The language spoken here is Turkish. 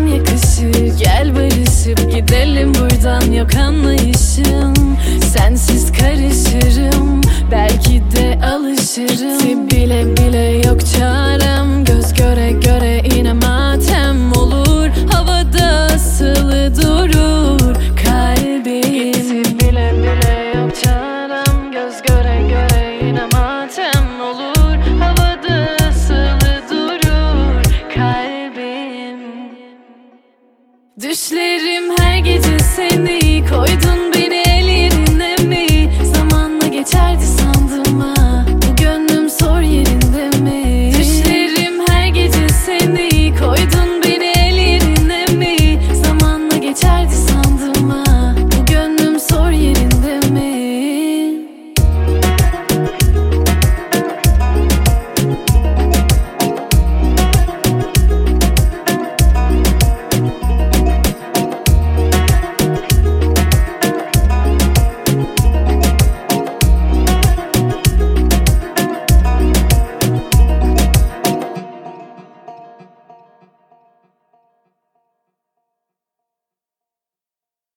yakışır. Gel barışıp gidelim buradan, yok anlayışım. Sensiz karışırım, belki de alışırım. Gitti bile bile yok çarem, göz göre göre yine matem olur. Havada asılı durur kalbim. Gitti bile bile yok çarem, göz göre göre yine matem olur. Havada asılı durur kalbim. Düşlerim her gece seni koydun